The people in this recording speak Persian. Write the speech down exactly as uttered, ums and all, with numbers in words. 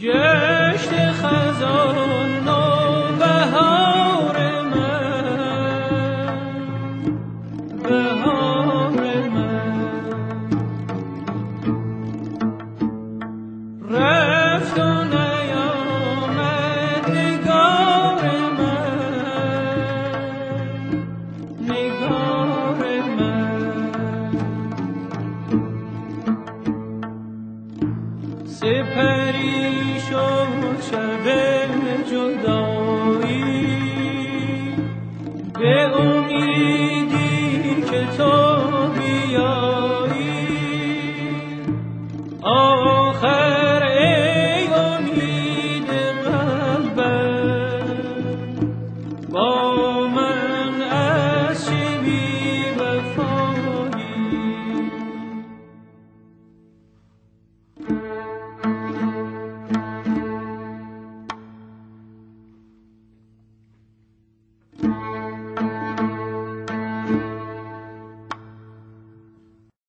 گشت خزان نوبهار من، بهار من رفت و نیامد نگار من، نگار من سپری شد شب جدایی به امیدی که تو بیایی، آخر ای امید قلبم با